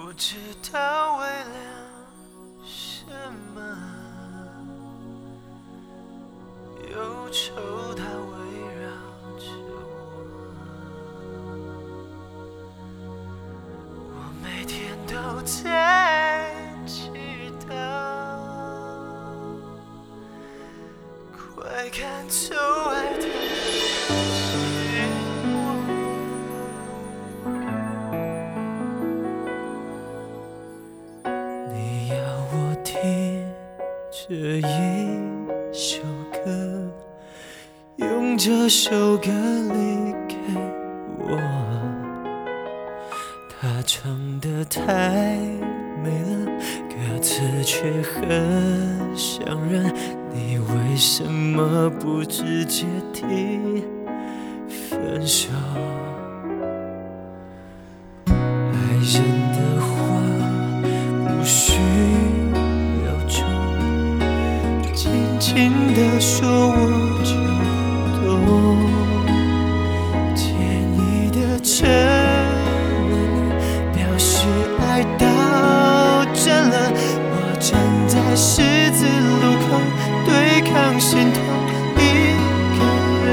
不知道为了什么，忧愁它围绕着我每天都在祈祷，快赶走爱的寂寞。你要我听这一首歌，用这首歌离开我。他唱得太美了，歌词却很伤人。你为什么不直接提分手？爱人的话不需要重，轻轻地说我就懂。借你的承认，表示爱到真了。我站在十字路口，对抗心痛一个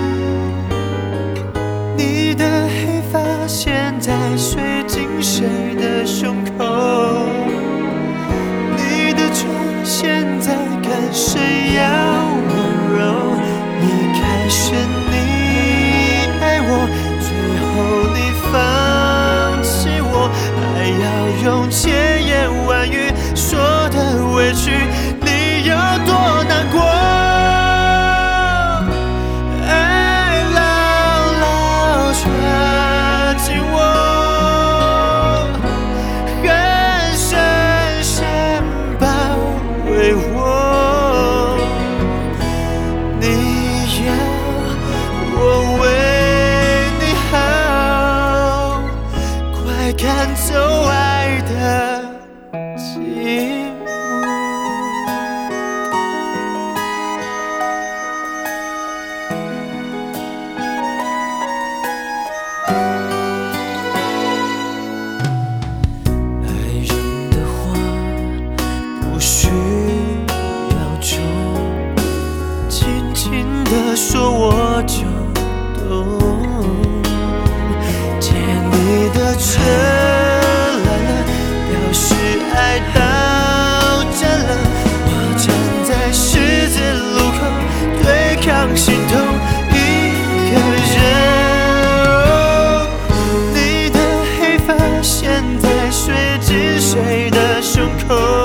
人。你的黑发现在睡进谁的胸口？你的唇现在跟谁要温柔？一开始你爱我，最后你放弃我，还要用千言万语说的委屈，你有多难过？爱牢牢抓紧我，很深深包围我。你要我为你好，快赶走爱的寂寞。爱人的话不需要重，轻轻地说我就懂。借你的唇来了，表示爱到真了。我站在十字路口，对抗心痛一个人。你的黑发现在睡进谁的胸口？